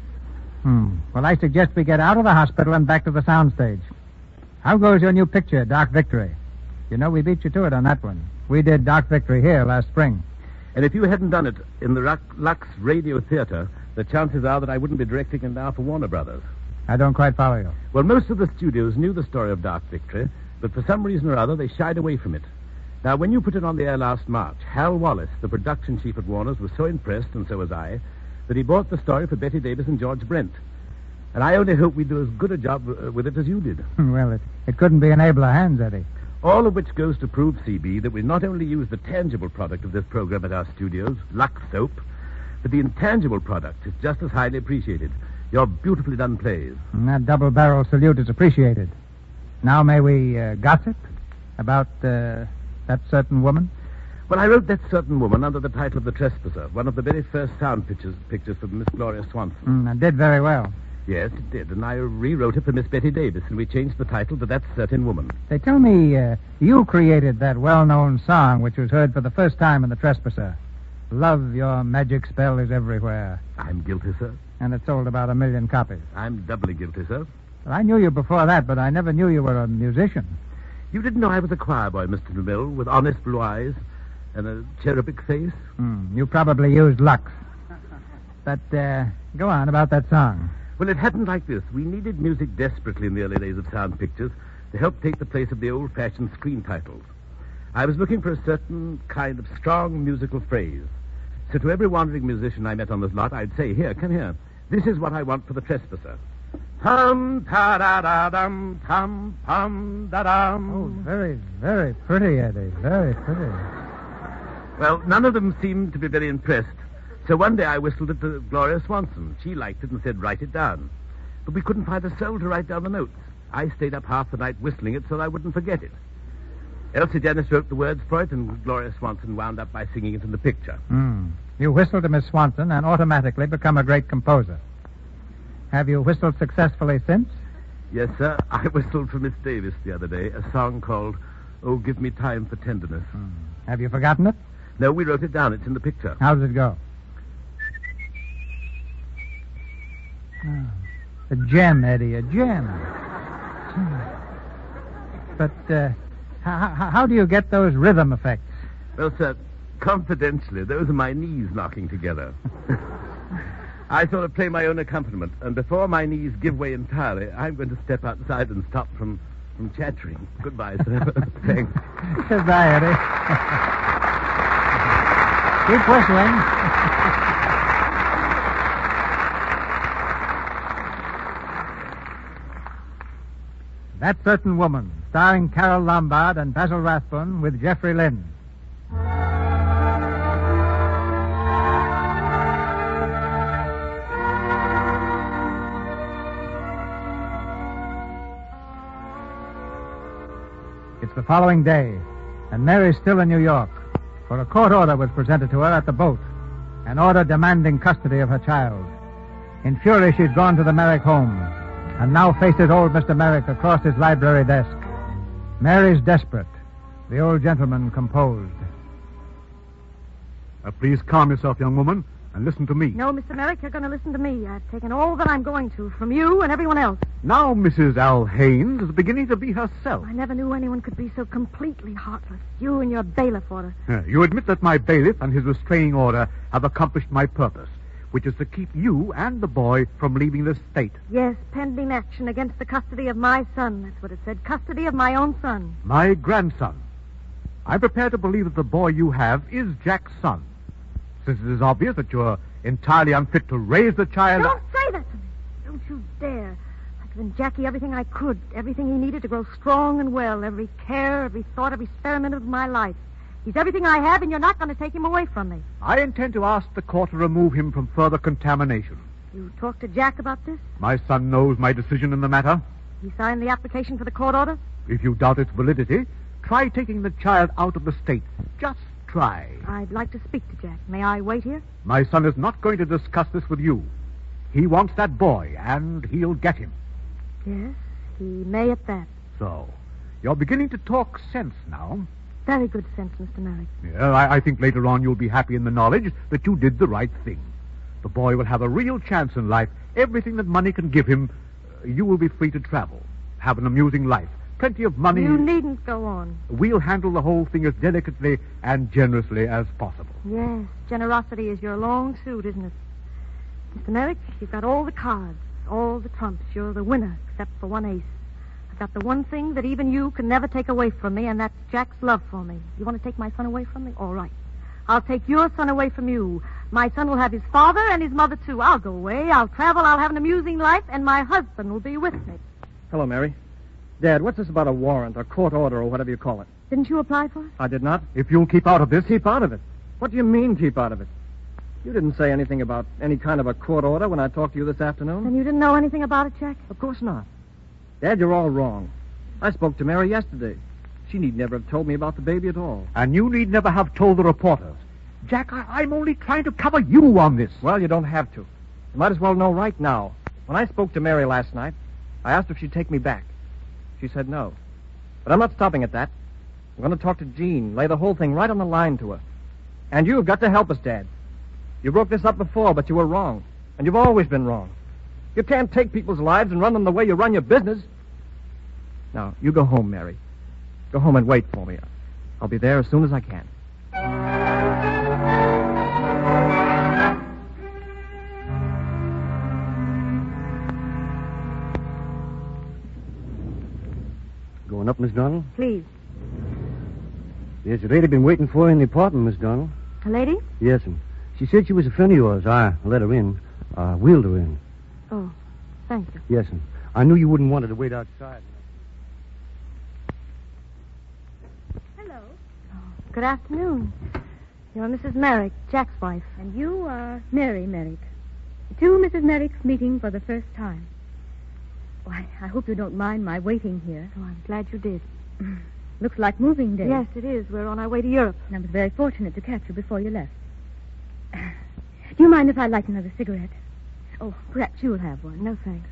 Hmm. Well, I suggest we get out of the hospital and back to the soundstage. How goes your new picture, Dark Victory? You know, we beat you to it on that one. We did Dark Victory here last spring. And if you hadn't done it in the Lux Radio Theater, the chances are that I wouldn't be directing it now for Warner Brothers. I don't quite follow you. Well, most of the studios knew the story of Dark Victory, but for some reason or other, they shied away from it. Now, when you put it on the air last March, Hal Wallace, the production chief at Warner's, was so impressed, and so was I, that he bought the story for Betty Davis and George Brent. And I only hope we do as good a job uh, with it as you did. Well, it, it couldn't be in abler hands, Eddie. All of which goes to prove, C B, that we not only use the tangible product of this program at our studios, Lux Soap, but the intangible product is just as highly appreciated. Your beautifully done plays. And that double-barrel salute is appreciated. Now may we uh, gossip about uh, That Certain Woman? Well, I wrote That Certain Woman under the title of The Trespasser, one of the very first sound pictures, pictures for Miss Gloria Swanson. Mm, it did very well. Yes, it did, and I rewrote it for Miss Betty Davis, and we changed the title to That Certain Woman. They tell me uh, you created that well-known song which was heard for the first time in The Trespasser. Love, your magic spell is everywhere. I'm guilty, sir. And it sold about a million copies. I'm doubly guilty, sir. Well, I knew you before that, but I never knew you were a musician. You didn't know I was a choir boy, Mister DeMille, with honest blue eyes and a cherubic face? Mm, you probably used Lux. But, uh, go on about that song. Well, it happened like this. We needed music desperately in the early days of sound pictures to help take the place of the old-fashioned screen titles. I was looking for a certain kind of strong musical phrase. So to every wandering musician I met on this lot, I'd say, here, come here. This is what I want for The Trespasser. Tum ta da da dum tum pum da dum. Oh, very, very pretty, Eddie. Very pretty. Well, none of them seemed to be very impressed. So one day I whistled it to Gloria Swanson. She liked it and said, write it down. But we couldn't find a soul to write down the notes. I stayed up half the night whistling it so that I wouldn't forget it. Elsie Dennis wrote the words for it, and Gloria Swanson wound up by singing it in the picture. Mm. You whistled to Miss Swanson and automatically become a great composer. Have you whistled successfully since? Yes, sir. I whistled for Miss Davis the other day, a song called Oh, Give Me Time for Tenderness. Mm. Have you forgotten it? No, we wrote it down. It's in the picture. How does it go? Oh, a gem, Eddie, a gem. But uh, how, how do you get those rhythm effects? Well, sir, confidentially, those are my knees knocking together. I sort of play my own accompaniment, and before my knees give way entirely, I'm going to step outside and stop from, from chattering. Goodbye, sir. Thanks. Goodbye, Eddie. Keep whistling. That Certain Woman, starring Carol Lombard and Basil Rathbone with Jeffrey Lynn. It's the following day, and Mary's still in New York, for a court order was presented to her at the boat, an order demanding custody of her child. In fury, she's gone to the Merrick home, and now faces old Mister Merrick across his library desk. Mary's desperate, the old gentleman composed. Uh, please calm yourself, young woman, and listen to me. No, Mister Merrick, you're going to listen to me. I've taken all that I'm going to from you and everyone else. Now Missus Al Haynes is beginning to be herself. I never knew anyone could be so completely heartless. You and your bailiff order. Uh, you admit that my bailiff and his restraining order have accomplished my purpose, which is to keep you and the boy from leaving the state. Yes, pending action against the custody of my son. That's what it said. Custody of my own son. My grandson. I'm prepared to believe that the boy you have is Jack's son, since it is obvious that you're entirely unfit to raise the child. Don't say that to me. Don't you dare. I've given Jackie everything I could, everything he needed to grow strong and well, every care, every thought, every experiment of my life. He's everything I have, and you're not going to take him away from me. I intend to ask the court to remove him from further contamination. You talked to Jack about this? My son knows my decision in the matter. He signed the application for the court order? If you doubt its validity, try taking the child out of the state. Just try. I'd like to speak to Jack. May I wait here? My son is not going to discuss this with you. He wants that boy, and he'll get him. Yes, he may at that. So, you're beginning to talk sense now. Very good sense, Mister Merrick. Yeah, I, I think later on you'll be happy in the knowledge that you did the right thing. The boy will have a real chance in life. Everything that money can give him, uh, you will be free to travel, have an amusing life, plenty of money. You needn't go on. We'll handle the whole thing as delicately and generously as possible. Yes, generosity is your long suit, isn't it? Mister Merrick, you've got all the cards, all the trumps. You're the winner, except for one ace. I've got the one thing that even you can never take away from me, and that's Jack's love for me. You want to take my son away from me? All right. I'll take your son away from you. My son will have his father and his mother, too. I'll go away, I'll travel, I'll have an amusing life, and my husband will be with me. Hello, Mary. Dad, what's this about a warrant, or court order, or whatever you call it? Didn't you apply for it? I did not. If you'll keep out of this... Keep out of it? What do you mean, keep out of it? You didn't say anything about any kind of a court order when I talked to you this afternoon. And you didn't know anything about it, Jack? Of course not. Dad, you're all wrong. I spoke to Mary yesterday. She need never have told me about the baby at all. And you need never have told the reporters. Jack, I- I'm only trying to cover you on this. Well, you don't have to. You might as well know right now. When I spoke to Mary last night, I asked if she'd take me back. She said no. But I'm not stopping at that. I'm going to talk to Jean, lay the whole thing right on the line to her. And you've got to help us, Dad. You broke this up before, but you were wrong. And you've always been wrong. You can't take people's lives and run them the way you run your business. Now, you go home, Mary. Go home and wait for me. I'll be there as soon as I can. Going up, Miss Donald? Please. There's a lady been waiting for you in the apartment, Miss Donald. A lady? Yes, and she said she was a friend of yours. I let her in. I wheeled her in. Oh, thank you. Yes, and I knew you wouldn't want her to wait outside. Hello. Oh, good afternoon. You're Missus Merrick, Jack's wife. And you are Mary Merrick. Two Missus Merricks meeting for the first time. Why, I hope you don't mind my waiting here. Oh, I'm glad you did. Looks like moving day. Yes, it is. We're on our way to Europe. And I was very fortunate to catch you before you left. Do you mind if I light another cigarette? Oh, perhaps you'll have one. No, thanks.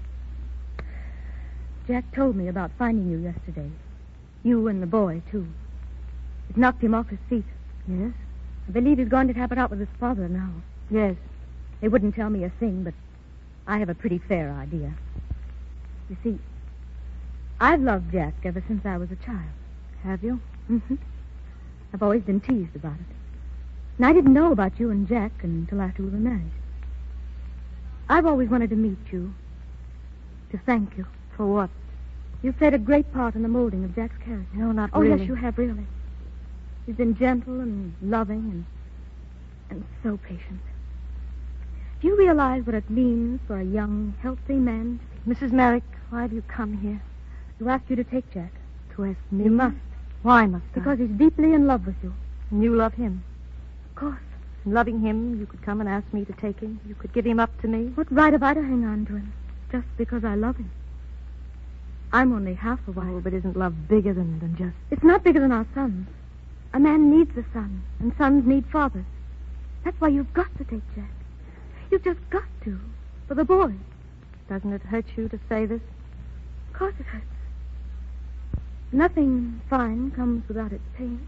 Jack told me about finding you yesterday. You and the boy, too. It knocked him off his feet. Yes? I believe he's going to have it out with his father now. Yes. They wouldn't tell me a thing, but I have a pretty fair idea. You see, I've loved Jack ever since I was a child. Have you? Mm-hmm. I've always been teased about it. And I didn't know about you and Jack until after we were married. I've always wanted to meet you, to thank you. For what? You've played a great part in the molding of Jack's character. No, not oh, really. Oh, yes, you have, really. You've been gentle and loving and, and so patient. Do you realize what it means for a young, healthy man? Missus Merrick, why have you come here? To ask you to take Jack. To ask me? You must. Why must I? Because he's deeply in love with you. And you love him? Of course. And loving him, you could come and ask me to take him. You could give him up to me. What right have I to hang on to him? Just because I love him. I'm only half a wife. Oh, but isn't love bigger than, than just... It's not bigger than our sons. A man needs a son, and sons need fathers. That's why you've got to take Jack. You've just got to. For the boy. Doesn't it hurt you to say this? Of course it hurts. Nothing fine comes without its pain.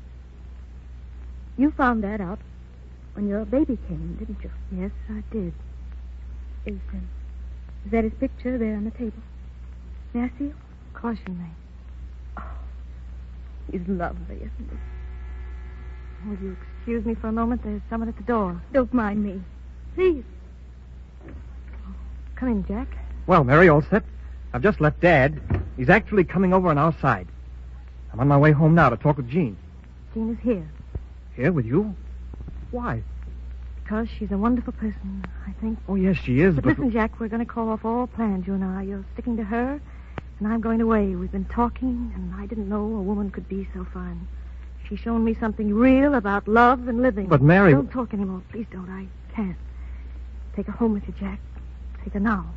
You found that out when your baby came, didn't you? Yes, I did. Is, uh, is that his picture there on the table? May I see it? Of course you may. Oh, he's lovely, isn't he? Will you excuse me for a moment? There's someone at the door. Don't mind me. Please. Come in, Jack. Well, Mary, all set? I've just left Dad. He's actually coming over on our side. I'm on my way home now to talk with Jean. Jean is here. Here with you? Why? Because she's a wonderful person, I think. Oh, yes, she is, but... but... listen, Jack, we're going to call off all plans, you and I. You're sticking to her, and I'm going away. We've been talking, and I didn't know a woman could be so fine. She's shown me something real about love and living. But, Mary... Don't talk anymore. Please don't. I can't. Take her home with you, Jack. Take her now.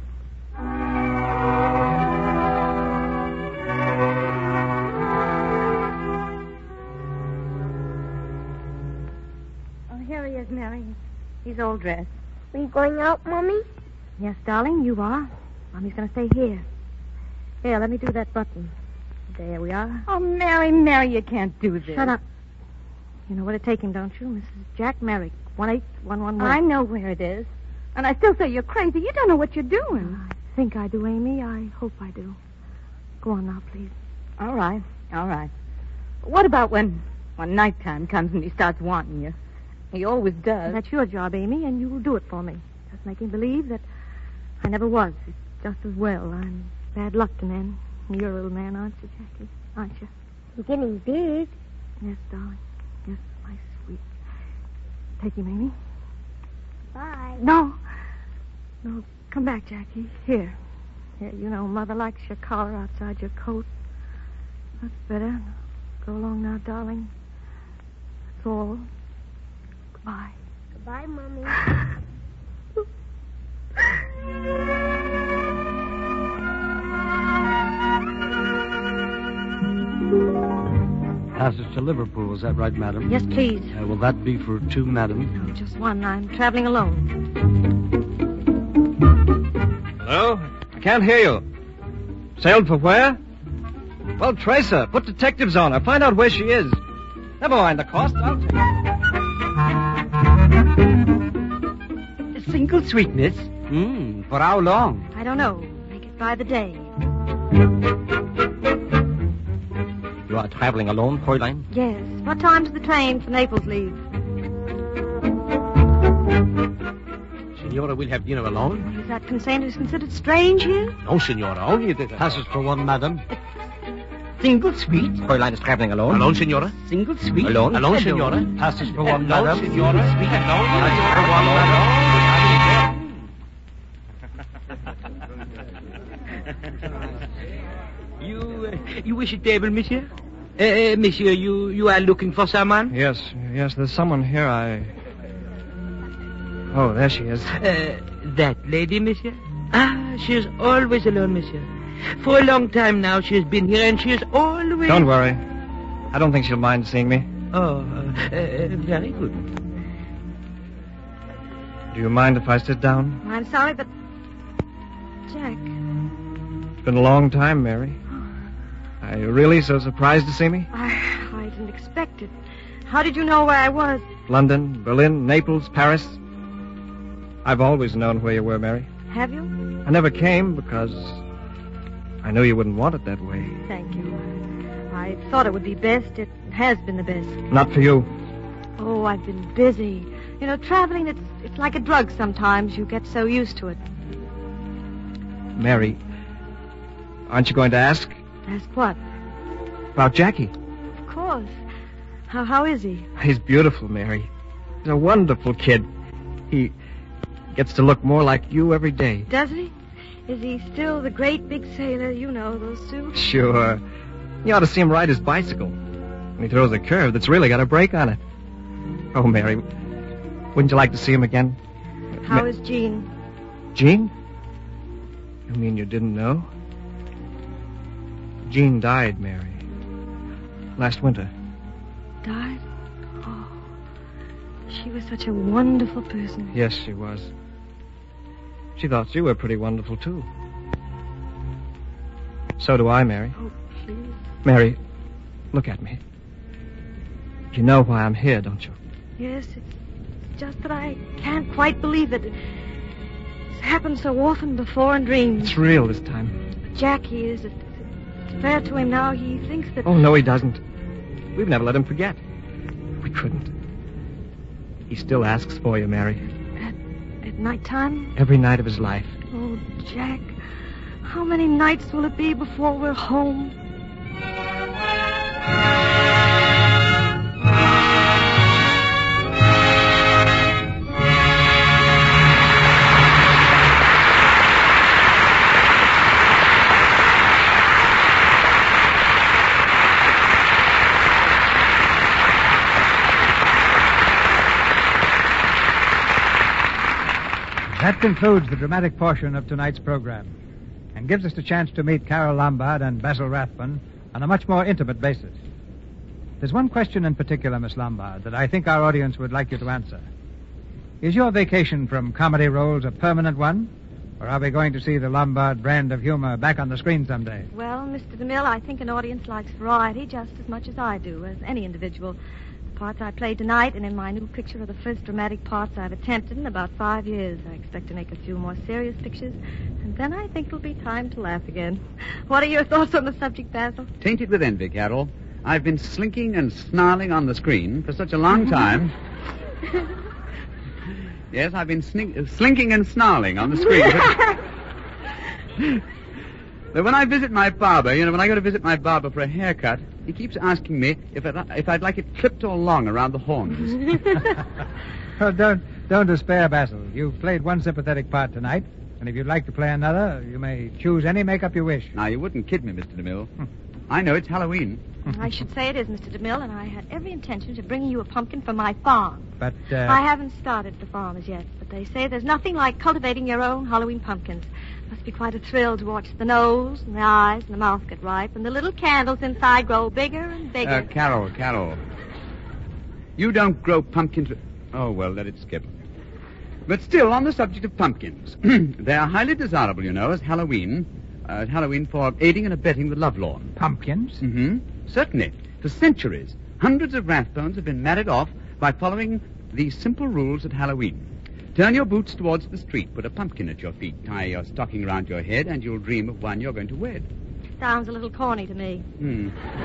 Oh, here he is, Mary. He's all dressed. Are you going out, Mommy? Yes, darling, you are. Mommy's going to stay here. Here, let me do that button. There we are. Oh, Mary, Mary, you can't do this. Shut up. You know where to take him, don't you? Missus Jack Merrick, one eight one one one. I know where it is. And I still say you're crazy. You don't know what you're doing. I think I do, Amy. I hope I do. Go on now, please. All right, all right. What about when, when nighttime comes and he starts wanting you? He always does. That's your job, Amy, and you will do it for me. Just make him believe that I never was. It's just as well. I'm bad luck to men. You're a little man, aren't you, Jackie? Aren't you? I'm getting big. Yes, darling. Yes, my sweet. Take him, Amy. Bye. No. No, come back, Jackie. Here. Here, you know, Mother likes your collar outside your coat. That's better. Go along now, darling. That's all. Goodbye. Goodbye, Mommy. Passage to Liverpool, is that right, madam? Yes, please. Uh, will that be for two, madam? No, just one. I'm traveling alone. Hello? I can't hear you. Sailed for where? Well, trace her. Put detectives on her. Find out where she is. Never mind the cost. I'll take it. A single sweetness? Hmm. For how long? I don't know. Make it by the day. You are traveling alone, Fräulein? Yes. What time does the train for Naples leave? Senora will have dinner alone? Is that consent is considered strange here? No, Senora. Only the passage for one, madam. Single suite? Fräulein is traveling alone. Alone, Senora? Single suite? Alone? Alone, Senora. Passage for one, madam. Alone, Senora. Alone. Passage for one, madam. You, uh, you wish a table, monsieur? Uh, uh, monsieur, you, you are looking for someone? Yes, yes, there's someone here. I... Oh, there she is. Uh, that lady, monsieur? Ah, she is always alone, monsieur. For a long time now she has been here, and she is always... Don't worry. I don't think she'll mind seeing me. Oh, uh, uh, very good. Do you mind if I sit down? I'm sorry, but... Jack... It's been a long time, Mary. Are you really so surprised to see me? I, I didn't expect it. How did you know where I was? London, Berlin, Naples, Paris. I've always known where you were, Mary. Have you? I never came because... I knew you wouldn't want it that way. Thank you. I thought it would be best. It has been the best. Not for you. Oh, I've been busy. You know, traveling, it's, it's like a drug sometimes. You get so used to it. Mary, aren't you going to ask? Ask what? About Jackie. Of course. How, how is he? He's beautiful, Mary. He's a wonderful kid. He gets to look more like you every day. Does he? Is he still the great big sailor? You know, those suits? Sure. You ought to see him ride his bicycle. When he throws a curve that's really got a brake on it. Oh, Mary, wouldn't you like to see him again? How Ma- is Jean? Jean? You mean you didn't know? Jean died, Mary. Last winter. Died? Oh, she was such a wonderful person. Yes, she was. She thought you were pretty wonderful, too. So do I, Mary. Oh, please. Mary, look at me. You know why I'm here, don't you? Yes, it's just that I can't quite believe it. It's happened so often before in dreams. It's real this time. Jackie is. It's fair to him now. He thinks that... Oh, no, he doesn't. We've never let him forget. We couldn't. He still asks for you, Mary. At, at nighttime? Every night of his life. Oh, Jack, how many nights will it be before we're home? That concludes the dramatic portion of tonight's program and gives us the chance to meet Carol Lombard and Basil Rathbun on a much more intimate basis. There's one question in particular, Miss Lombard, that I think our audience would like you to answer. Is your vacation from comedy roles a permanent one, or are we going to see the Lombard brand of humor back on the screen someday? Well, Mister DeMille, I think an audience likes variety just as much as I do, as any individual. The parts I played tonight and in my new picture are the first dramatic parts I've attempted in about five years. I expect to make a few more serious pictures, and then I think it'll be time to laugh again. What are your thoughts on the subject, Basil? Tainted with envy, Carol. I've been slinking and snarling on the screen for such a long time. Yes, I've been snin- slinking and snarling on the screen. But when I visit my barber, you know, when I go to visit my barber for a haircut, he keeps asking me if I'd, if I'd like it clipped or long around the horns. Oh, don't, don't despair, Basil. You've played one sympathetic part tonight, and if you'd like to play another, you may choose any makeup you wish. Now, you wouldn't kid me, Mister DeMille. I know it's Halloween. I should say it is, Mister DeMille, and I had every intention of bringing you a pumpkin for my farm. But, uh... I haven't started the farm as yet, but they say there's nothing like cultivating your own Halloween pumpkins. Must be quite a thrill to watch the nose and the eyes and the mouth get ripe and the little candles inside grow bigger and bigger. Uh, Carol, Carol. You don't grow pumpkins... Oh, well, let it skip. But still, on the subject of pumpkins, they are highly desirable, you know, as Halloween... Uh, Halloween for aiding and abetting the lovelorn. Pumpkins? Mm-hmm. Certainly. For centuries, hundreds of Rathbones have been married off by following these simple rules at Halloween. Turn your boots towards the street, put a pumpkin at your feet, tie your stocking round your head, and you'll dream of one you're going to wed. Sounds a little corny to me. Hmm.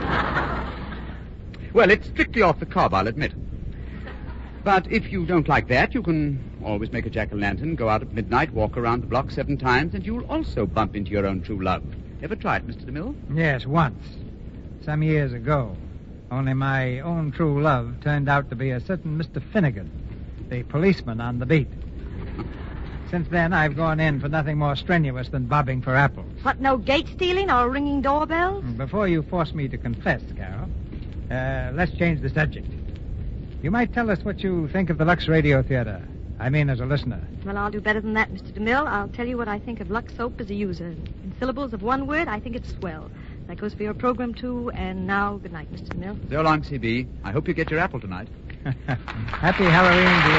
Well, it's strictly off the cob, I'll admit. But if you don't like that, you can always make a jack-o'-lantern, go out at midnight, walk around the block seven times, and you'll also bump into your own true love. Ever try it, Mister DeMille? Yes, once. Some years ago. Only my own true love turned out to be a certain Mister Finnegan, the policeman on the beat. Since then, I've gone in for nothing more strenuous than bobbing for apples. What, no gate stealing or ringing doorbells? Before you force me to confess, Carol, uh, let's change the subject. You might tell us what you think of the Lux Radio Theater. I mean, as a listener. Well, I'll do better than that, Mister DeMille. I'll tell you what I think of Lux Soap as a user. In syllables of one word, I think it's swell. That goes for your program, too. And now, good night, Mister DeMille. So long, C B. I hope you get your apple tonight. Happy Halloween to you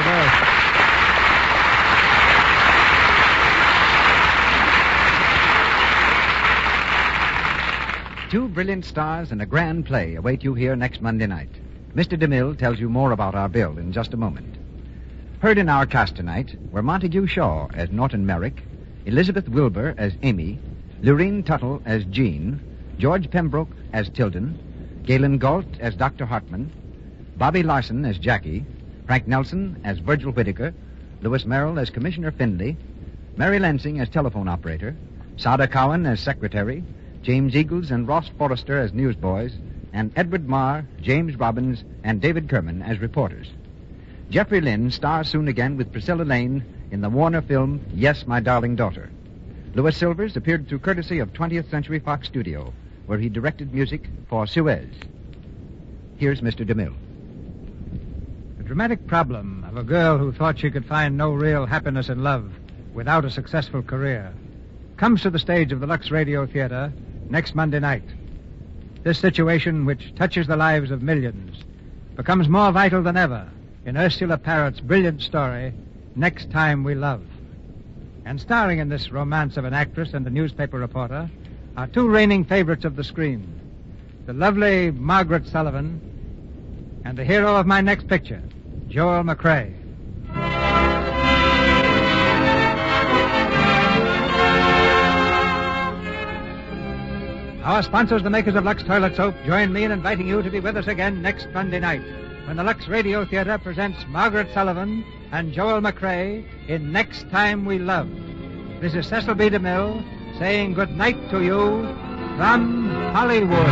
both. Two brilliant stars and a grand play await you here next Monday night. Mister DeMille tells you more about our bill in just a moment. Heard in our cast tonight were Montague Shaw as Norton Merrick, Elizabeth Wilbur as Amy, Lurene Tuttle as Jean, George Pembroke as Tilden, Galen Galt as Doctor Hartman, Bobby Larson as Jackie, Frank Nelson as Virgil Whitaker, Louis Merrill as Commissioner Findlay, Mary Lansing as telephone operator, Sada Cowan as secretary, James Eagles and Ross Forrester as newsboys, and Edward Marr, James Robbins, and David Kerman as reporters. Jeffrey Lynn stars soon again with Priscilla Lane in the Warner film Yes, My Darling Daughter. Louis Silvers appeared through courtesy of twentieth Century Fox Studio, where he directed music for Suez. Here's Mister DeMille. The dramatic problem of a girl who thought she could find no real happiness in love without a successful career comes to the stage of the Lux Radio Theater next Monday night. This situation, which touches the lives of millions, becomes more vital than ever in Ursula Parrott's brilliant story, Next Time We Love. And starring in this romance of an actress and a newspaper reporter are two reigning favorites of the screen, the lovely Margaret Sullivan and the hero of my next picture, Joel McCrea. Our sponsors, the makers of Lux Toilet Soap, join me in inviting you to be with us again next Monday night when the Lux Radio Theater presents Margaret Sullivan and Joel McCrea in Next Time We Love. This is Cecil B. DeMille saying good night to you from Hollywood.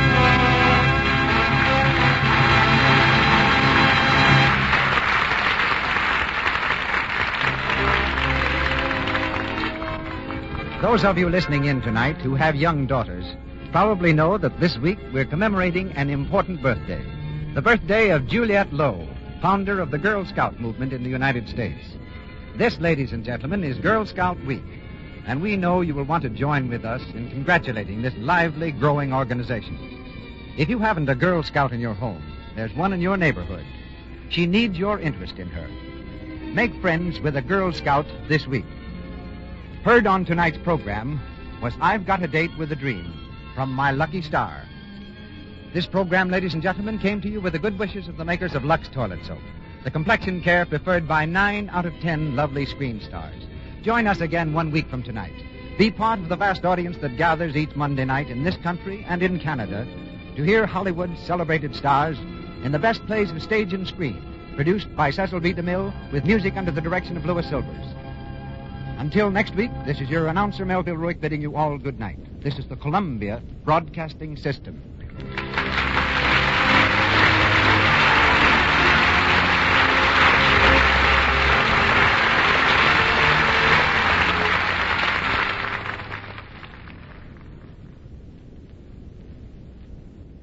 Those of you listening in tonight who have young daughters probably know that this week we're commemorating an important birthday. The birthday of Juliette Lowe, founder of the Girl Scout movement in the United States. This, ladies and gentlemen, is Girl Scout Week, and we know you will want to join with us in congratulating this lively, growing organization. If you haven't a Girl Scout in your home, there's one in your neighborhood. She needs your interest in her. Make friends with a Girl Scout this week. Heard on tonight's program was I've Got a Date with a Dream from My Lucky Star. This program, ladies and gentlemen, came to you with the good wishes of the makers of Lux Toilet Soap, the complexion care preferred by nine out of ten lovely screen stars. Join us again one week from tonight. Be part of the vast audience that gathers each Monday night in this country and in Canada to hear Hollywood's celebrated stars in the best plays of stage and screen, produced by Cecil B. DeMille with music under the direction of Louis Silvers. Until next week, this is your announcer, Melville Ruick, bidding you all good night. This is the Columbia Broadcasting System.